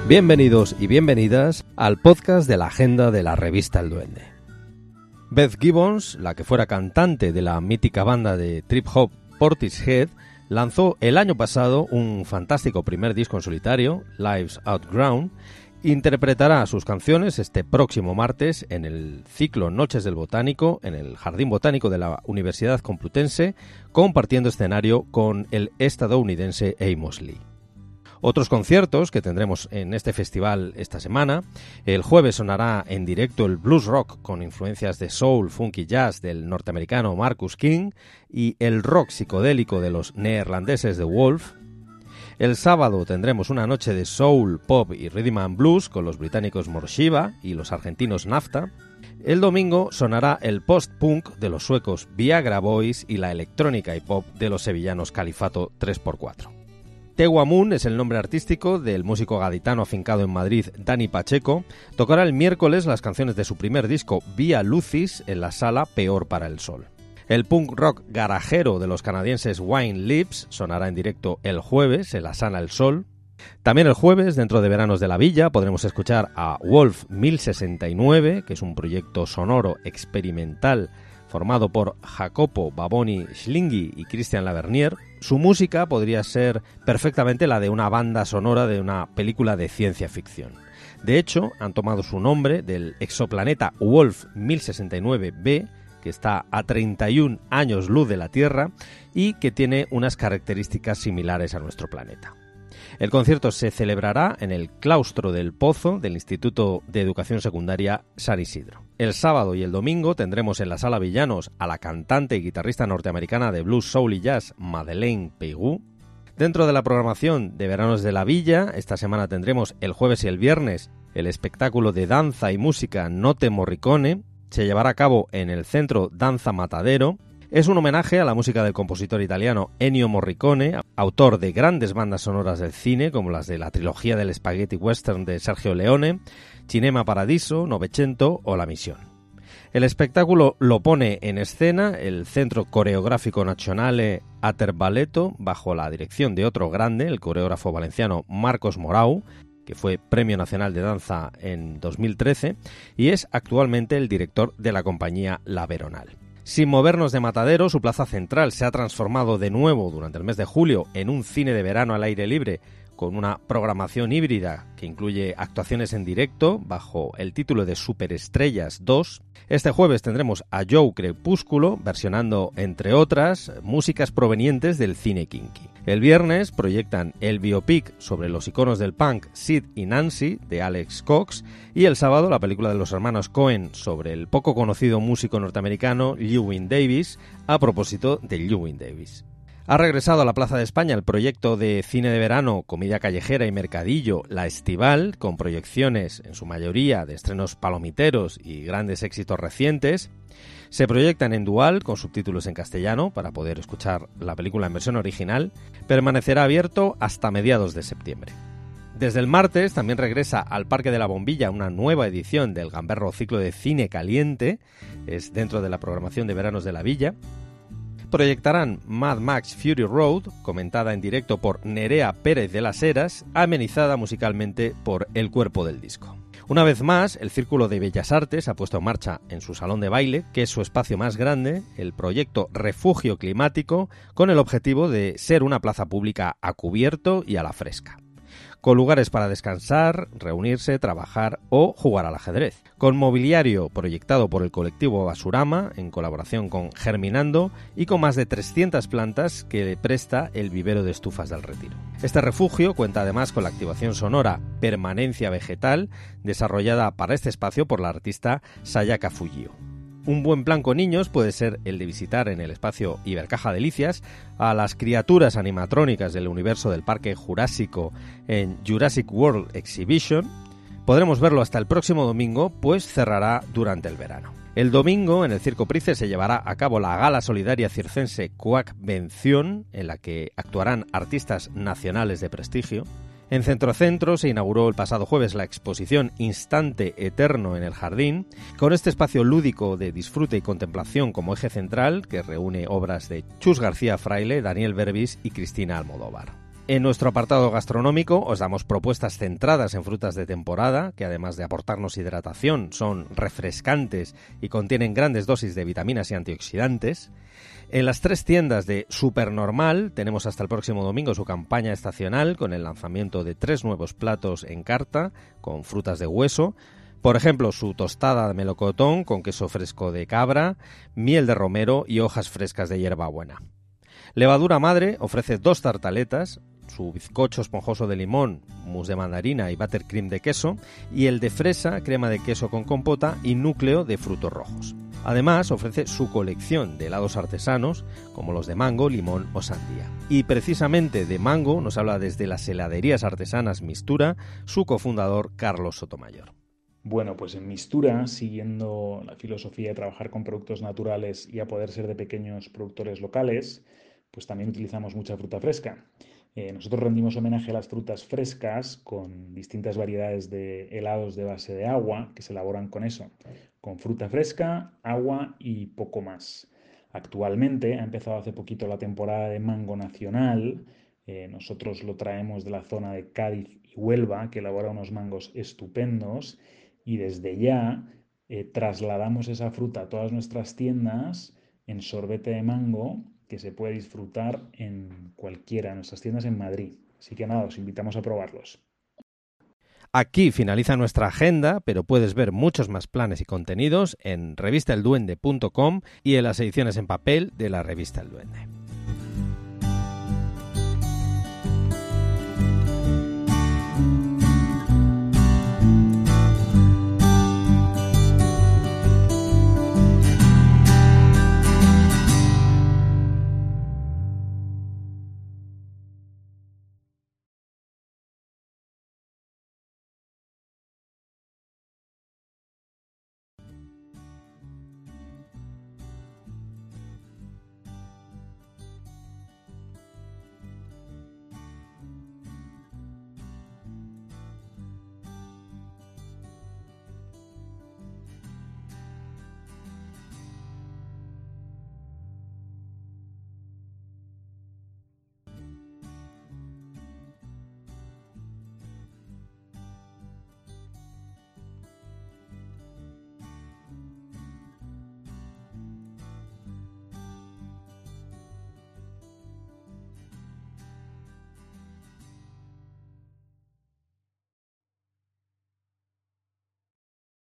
Bienvenidos y bienvenidas al podcast de la agenda de la revista El Duende. Beth Gibbons, la que fuera cantante de la mítica banda de trip hop Portishead, lanzó el año pasado un fantástico primer disco en solitario, Lives Outgrown. Interpretará sus canciones este próximo martes en el ciclo Noches del Botánico en el Jardín Botánico de la Universidad Complutense, compartiendo escenario con el estadounidense Amos Lee. Otros conciertos que tendremos en este festival esta semana: el jueves sonará en directo el blues rock con influencias de soul, funk y jazz del norteamericano Marcus King y el rock psicodélico de los neerlandeses The Wolf. El sábado tendremos una noche de soul, pop y rhythm and blues con los británicos Morshiva y los argentinos Nafta. El domingo sonará el post-punk de los suecos Viagra Boys y la electrónica y pop de los sevillanos Califato 3x4. Tewa Moon es el nombre artístico del músico gaditano afincado en Madrid, Dani Pacheco. Tocará el miércoles las canciones de su primer disco, Vía Lucis, en la sala Peor para el Sol. El punk rock garajero de los canadienses Wine Lips sonará en directo el jueves en la Sala El Sol. También el jueves, dentro de Veranos de la Villa, podremos escuchar a Wolf 1069, que es un proyecto sonoro experimental formado por Jacopo Baboni Schlingi y Christian Lavernier. Su música podría ser perfectamente la de una banda sonora de una película de ciencia ficción. De hecho, han tomado su nombre del exoplaneta Wolf 1069b, que está a 31 años luz de la Tierra y que tiene unas características similares a nuestro planeta. El concierto se celebrará en el claustro del Pozo del Instituto de Educación Secundaria San Isidro. El sábado y el domingo tendremos en la Sala Villanos a la cantante y guitarrista norteamericana de blues, soul y jazz Madeleine Peyroux. Dentro de la programación de Veranos de la Villa, esta semana tendremos el jueves y el viernes el espectáculo de danza y música Notte Morricone. Se llevará a cabo en el Centro Danza Matadero. Es un homenaje a la música del compositor italiano Ennio Morricone, autor de grandes bandas sonoras del cine como las de la trilogía del Spaghetti Western de Sergio Leone, Cinema Paradiso, Novecento o La Misión. El espectáculo lo pone en escena el Centro Coreográfico Nazionale Ater Balletto bajo la dirección de otro grande, el coreógrafo valenciano Marcos Morau, que fue Premio Nacional de Danza en 2013 y es actualmente el director de la compañía La Veronal. Sin movernos de Matadero, su plaza central se ha transformado de nuevo durante el mes de julio en un cine de verano al aire libre con una programación híbrida que incluye actuaciones en directo bajo el título de Superestrellas 2. Este jueves tendremos a Joe Crepúsculo versionando, entre otras, músicas provenientes del cine kinky. El viernes proyectan el biopic sobre los iconos del punk Sid y Nancy de Alex Cox y el sábado la película de los hermanos Coen sobre el poco conocido músico norteamericano Llewyn Davis, a propósito de Llewyn Davis. Ha regresado a la Plaza de España el proyecto de cine de verano, comida callejera y mercadillo La Estival, con proyecciones en su mayoría de estrenos palomiteros y grandes éxitos recientes. Se proyectan en dual con subtítulos en castellano para poder escuchar la película en versión original. Permanecerá abierto hasta mediados de septiembre. Desde el martes también regresa al Parque de la Bombilla una nueva edición del gamberro ciclo de cine caliente. Es dentro de la programación de Veranos de la Villa. Proyectarán Mad Max Fury Road, comentada en directo por Nerea Pérez de las Heras, amenizada musicalmente por El Cuerpo del Disco. Una vez más, el Círculo de Bellas Artes ha puesto en marcha en su salón de baile, que es su espacio más grande, el proyecto Refugio Climático, con el objetivo de ser una plaza pública a cubierto y a la fresca, con lugares para descansar, reunirse, trabajar o jugar al ajedrez, con mobiliario proyectado por el colectivo Basurama en colaboración con Germinando y con más de 300 plantas que le presta el vivero de estufas del Retiro. Este refugio cuenta además con la activación sonora Permanencia Vegetal, desarrollada para este espacio por la artista Sayaka Fujio. Un buen plan con niños puede ser el de visitar en el espacio Ibercaja Delicias a las criaturas animatrónicas del universo del Parque Jurásico en Jurassic World Exhibition. Podremos verlo hasta el próximo domingo, pues cerrará durante el verano. El domingo, en el Circo Price, se llevará a cabo la gala solidaria circense Coacvención, en la que actuarán artistas nacionales de prestigio. En Centrocentro se inauguró el pasado jueves la exposición Instante Eterno en el Jardín, con este espacio lúdico de disfrute y contemplación como eje central, que reúne obras de Chus García Fraile, Daniel Berbis y Cristina Almodóvar. En nuestro apartado gastronómico os damos propuestas centradas en frutas de temporada, que además de aportarnos hidratación, son refrescantes y contienen grandes dosis de vitaminas y antioxidantes. En las 3 tiendas de Supernormal tenemos hasta el próximo domingo su campaña estacional con el lanzamiento de 3 nuevos platos en carta con frutas de hueso. Por ejemplo, su tostada de melocotón con queso fresco de cabra, miel de romero y hojas frescas de hierbabuena. Levadura Madre ofrece 2 tartaletas, su bizcocho esponjoso de limón, mousse de mandarina y buttercream de queso, y el de fresa, crema de queso con compota y núcleo de frutos rojos. Además, ofrece su colección de helados artesanos, como los de mango, limón o sandía. Y precisamente de mango nos habla desde las heladerías artesanas Mistura, su cofundador Carlos Sotomayor. Bueno, pues en Mistura, siguiendo la filosofía de trabajar con productos naturales y a poder ser de pequeños productores locales, pues también utilizamos mucha fruta fresca. Nosotros rendimos homenaje a las frutas frescas con distintas variedades de helados de base de agua que se elaboran con eso, con fruta fresca, agua y poco más. Actualmente ha empezado hace poquito la temporada de mango nacional. Nosotros lo traemos de la zona de Cádiz y Huelva, que elabora unos mangos estupendos, y desde ya trasladamos esa fruta a todas nuestras tiendas en sorbete de mango que se puede disfrutar en cualquiera de nuestras tiendas en Madrid. Así que nada, os invitamos a probarlos. Aquí finaliza nuestra agenda, pero puedes ver muchos más planes y contenidos en revistaelduende.com y en las ediciones en papel de la revista El Duende.